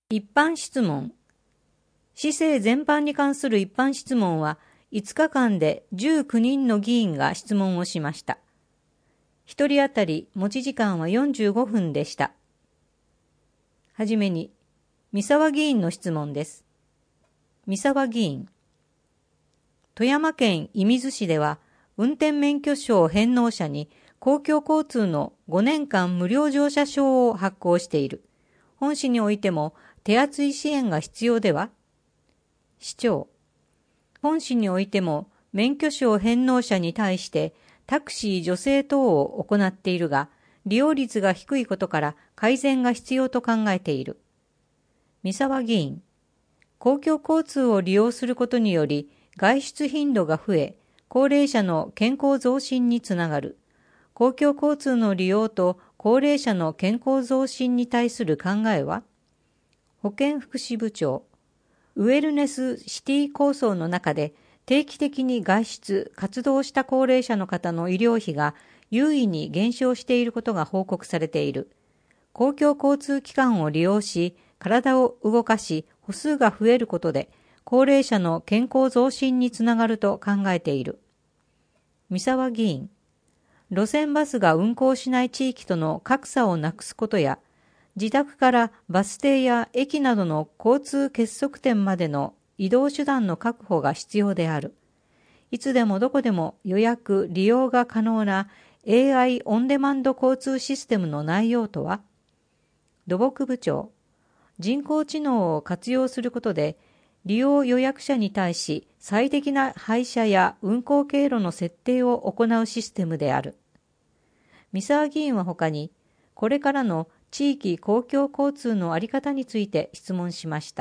一般質問。市政全般に関する一般質問は5日間で19人の議員が質問をしました。1人当たり持ち時間は45分でした。はじめに、三沢議員の質問です。三沢議員。富山県射水市では、運転免許証返納者に公共交通の5年間無料乗車証を発行している。本市においても手厚い支援が必要では？市長。本市においても免許証返納者に対してタクシー助成等を行っているが、利用率が低いことから改善が必要と考えている。三沢議員。公共交通を利用することにより外出頻度が増え、高齢者の健康増進につながる。公共交通の利用と高齢者の健康増進に対する考えは？保健福祉部長。ウェルネスシティ構想の中で定期的に外出、活動した高齢者の方の医療費が優位に減少していることが報告されている。公共交通機関を利用し、体を動かし、歩数が増えることで、高齢者の健康増進につながると考えている。三沢議員。路線バスが運行しない地域との格差をなくすことや、自宅からバス停や駅などの交通結束点までの移動手段の確保が必要である。いつでもどこでも予約・利用が可能な AI オンデマンド交通システムの内容とは？土木部長。人工知能を活用することで、利用予約者に対し最適な配車や運行経路の設定を行うシステムである。三沢議員は他に、これからの地域公共交通の在り方について質問しました。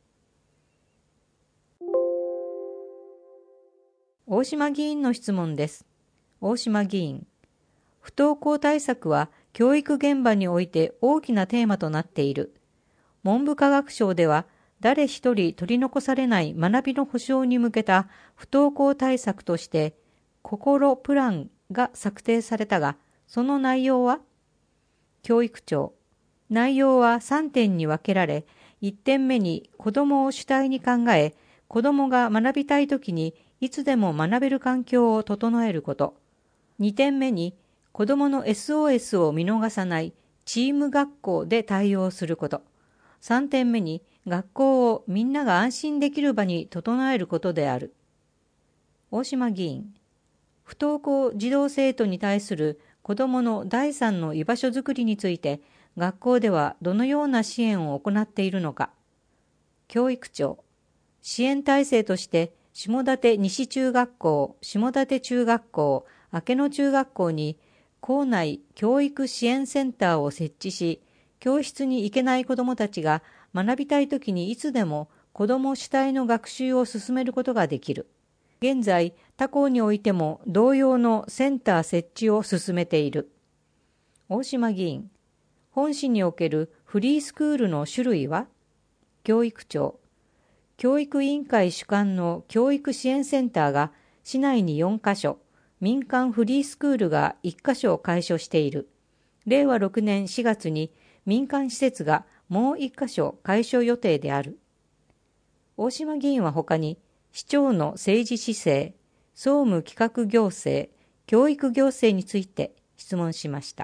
大島議員の質問です。大島議員。不登校対策は教育現場において大きなテーマとなっている。文部科学省では、誰一人取り残されない学びの保障に向けた不登校対策として、心プランが策定されたが、その内容は？教育長。内容は3点に分けられ、1点目に子どもを主体に考え、子どもが学びたいときにいつでも学べる環境を整えること。2点目に子どもの SOS を見逃さないチーム学校で対応すること。3点目に学校をみんなが安心できる場に整えることである。大島議員。不登校児童生徒に対する子どもの第三の居場所づくりについて、学校ではどのような支援を行っているのか。教育長。支援体制として、下館西中学校、下館中学校、明野中学校に、校内教育支援センターを設置し、教室に行けない子どもたちが学びたいときにいつでも子ども主体の学習を進めることができる。現在、他校においても同様のセンター設置を進めている。大島議員。本市におけるフリースクールの種類は？教育長。教育委員会主管の教育支援センターが市内に4カ所、民間フリースクールが1カ所開所している。令和6年4月に民間施設がもう1カ所開所予定である。大島議員は他に、市長の政治姿勢、総務企画行政、教育行政について質問しました。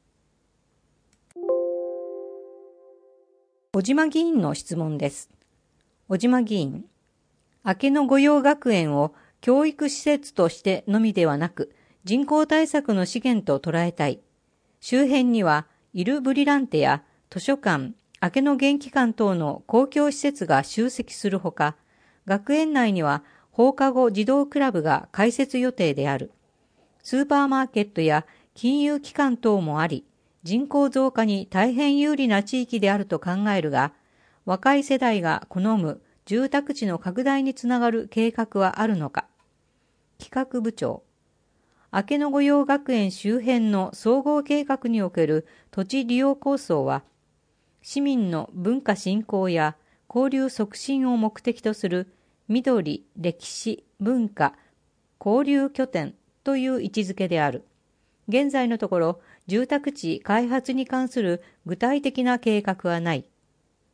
小島議員の質問です。小島議員。明野御用学園を教育施設としてのみではなく、人口対策の資源と捉えたい。周辺には、イル・ブリランテや図書館、明野元気館等の公共施設が集積するほか、学園内には放課後児童クラブが開設予定である。スーパーマーケットや金融機関等もあり、人口増加に大変有利な地域であると考えるが、若い世代が好む住宅地の拡大につながる計画はあるのか。企画部長。明野御用学園周辺の総合計画における土地利用構想は、市民の文化振興や交流促進を目的とする緑、歴史、文化、交流拠点という位置づけである。現在のところ、住宅地開発に関する具体的な計画はない。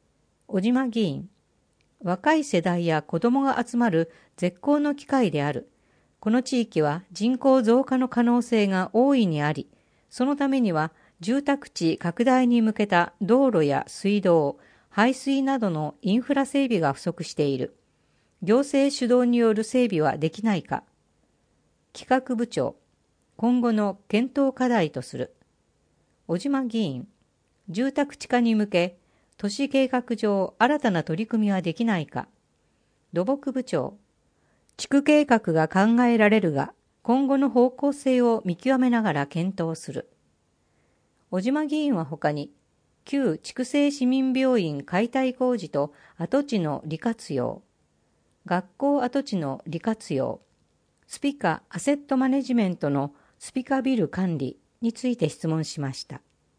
小島議員、若い世代や子どもが集まる絶好の機会である。この地域は人口増加の可能性が大いにあり、そのためには住宅地拡大に向けた道路や水道、排水などのインフラ整備が不足している。行政主導による整備はできないか。企画部長、今後の検討課題とする。小島議員、住宅地化に向け、都市計画上新たな取り組みはできないか。土木部長、地区計画が考えられるが、今後の方向性を見極めながら検討する。小島議員は他に、旧筑西市民病院解体工事と跡地の利活用、学校跡地の利活用、スピカアセットマネジメントのスピカビル管理について質問しました。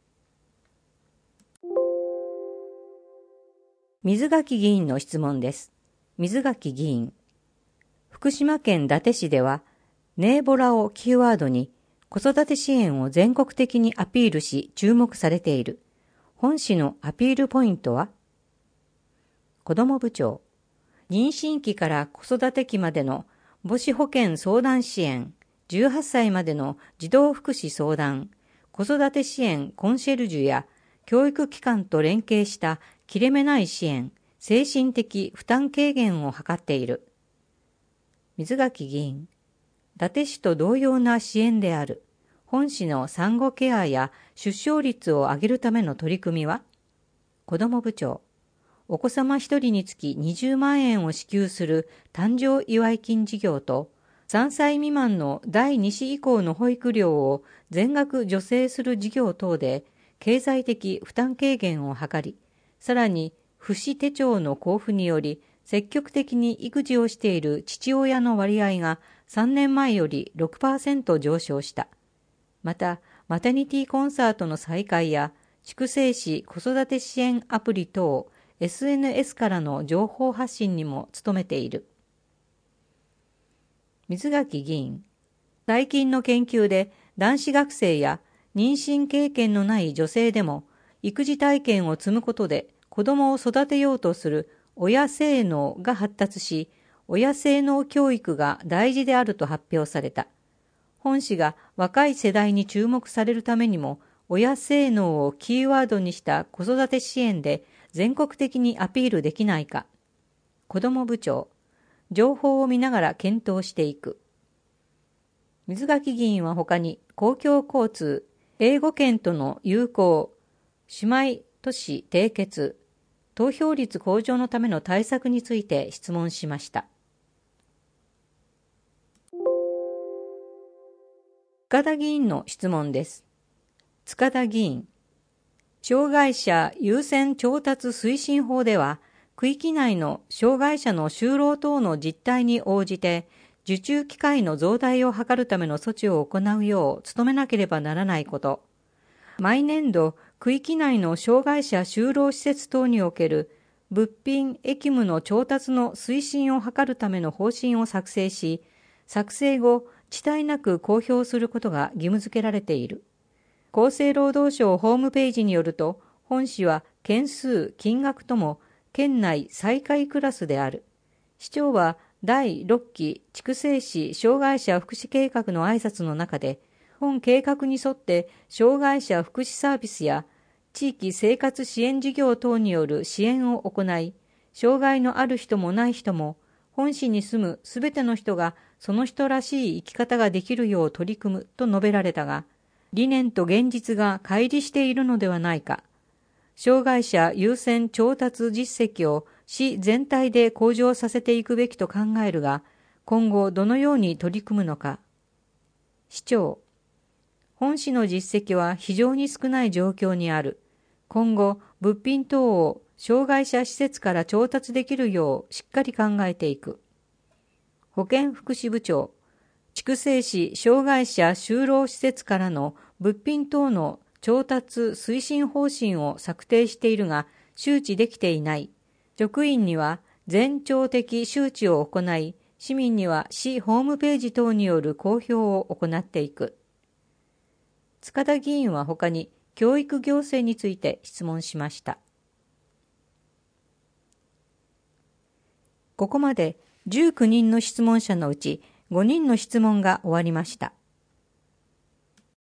水垣議員の質問です。水垣議員、福島県伊達市では、ネーボラをキーワードに子育て支援を全国的にアピールし注目されている。本市のアピールポイントは？子ども部長、妊娠期から子育て期までの母子保健相談支援、18歳までの児童福祉相談、子育て支援コンシェルジュや教育機関と連携した切れ目ない支援、精神的負担軽減を図っている。水垣議員、伊達市と同様な支援である。本市の産後ケアや出生率を上げるための取り組みは？子ども部長、お子様一人につき20万円を支給する誕生祝金事業と、3歳未満の第2子以降の保育料を全額助成する事業等で、経済的負担軽減を図り、さらに父子手帳の交付により、積極的に育児をしている父親の割合が3年前より 6% 上昇した。また、マタニティコンサートの再開や、筑西市子育て支援アプリ等、SNS からの情報発信にも努めている。水垣議員、最近の研究で男子学生や妊娠経験のない女性でも育児体験を積むことで子供を育てようとする親性脳が発達し、親性脳教育が大事であると発表された。本市が若い世代に注目されるためにも、親性脳をキーワードにした子育て支援で全国的にアピールできないか。子ども部長、情報を見ながら検討していく。水垣議員は他に公共交通、英語圏との友好、姉妹都市締結、投票率向上のための対策について質問しました。塚田議員の質問です。塚田議員、障害者優先調達推進法では、区域内の障害者の就労等の実態に応じて、受注機会の増大を図るための措置を行うよう努めなければならないこと、毎年度、区域内の障害者就労施設等における物品・役務の調達の推進を図るための方針を作成し、作成後、遅滞なく公表することが義務付けられている。厚生労働省ホームページによると、本市は件数・金額とも県内最下位クラスである。市長は第6期筑西市障害者福祉計画の挨拶の中で、本計画に沿って障害者福祉サービスや地域生活支援事業等による支援を行い、障害のある人もない人も、本市に住むすべての人がその人らしい生き方ができるよう取り組むと述べられたが、理念と現実が乖離しているのではないか。障害者優先調達実績を市全体で向上させていくべきと考えるが、今後どのように取り組むのか。市長、本市の実績は非常に少ない状況にある。今後、物品等を障害者施設から調達できるようしっかり考えていく。保健福祉部長、筑西市障害者就労施設からの物品等の調達推進方針を策定しているが、周知できていない。職員には全庁的周知を行い、市民には市ホームページ等による公表を行っていく。塚田議員は他に教育行政について質問しました。 ここまで19人の質問者のうち5人の質問が終わりました。